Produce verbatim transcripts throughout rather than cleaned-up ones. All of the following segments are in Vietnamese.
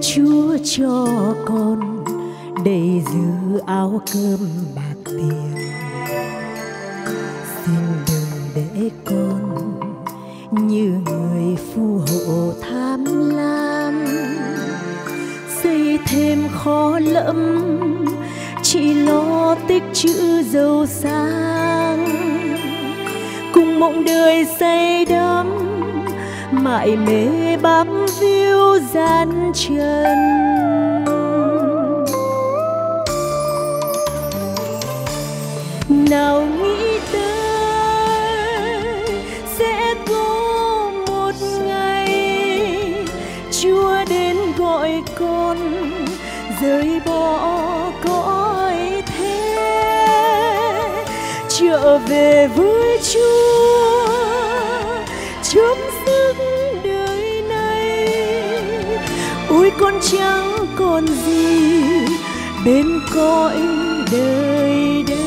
Chúa cho con đầy dư áo cơm bạc tiền. Xin đừng để con như người phù hộ tham lam, xây thêm khó lẫm chỉ lo tích trữ giàu sang. Cùng mộng đời say đắm mải mê bám víu gian trần. Nào nghĩ tới sẽ có một ngày Chúa đến gọi con rời bỏ cõi thế, trở về với Chúa chấm dứt đời này. Ôi con chẳng còn gì bên cõi đời đời.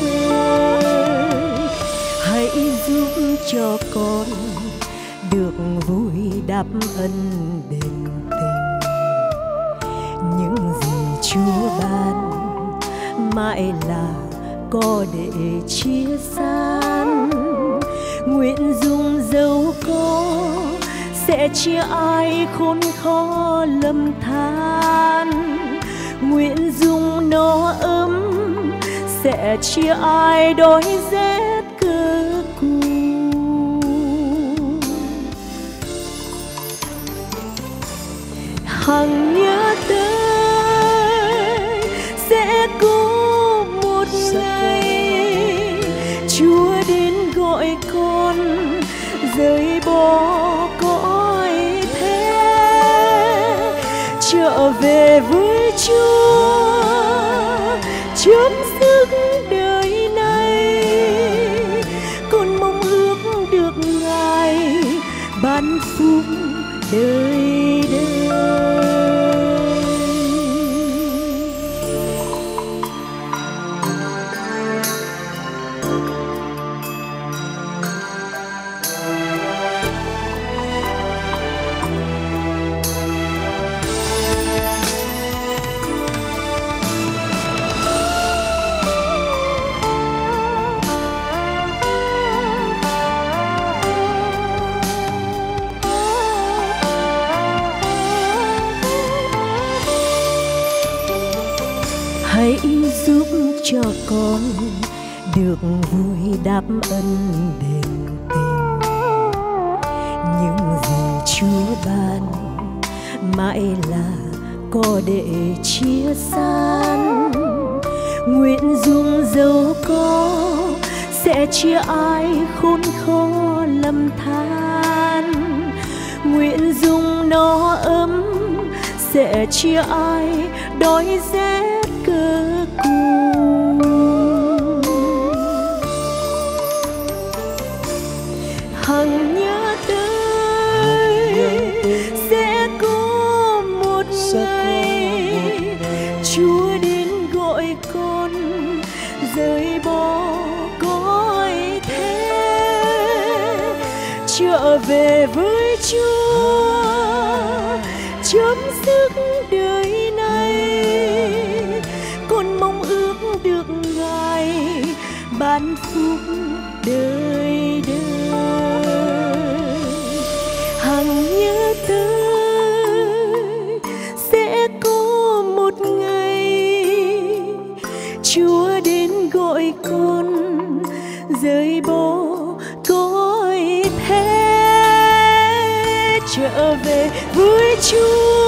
Hãy giúp cho con được vui đáp ân đền tình. Những gì Chúa ban mãi là có để chia san. Nguyện dùng dấu có sẽ chia ai khốn khó lầm than. Nguyện dùng nó ấm sẽ chia ai đói rét cơ cùng. Hằng nhớ tới sẽ có một ngày Chúa đến gọi con rời bỏ cõi thế, trở về với Chúa chấm dứt đời này. Con mong ước được Ngài ban phúc đời đời. Hãy giúp cho con được vui đáp ân đền tình. Những gì Chúa ban mãi là có để chia san. Nguyện dùng dấu có sẽ chia ai khốn khó lầm than. Nguyện dùng nó ấm sẽ chia ai đói rét cơ cùng. Hằng nhớ tới sẽ có một ngày Chúa đến gọi con rời bỏ cõi thế, trở về với Chúa chấm dứt đời này. Con mong ước được Ngài ban phúc đời đời. Hằng nhớ tới sẽ có một ngày Chúa đến gọi con rời bỏ cõi thế, trở về với Chúa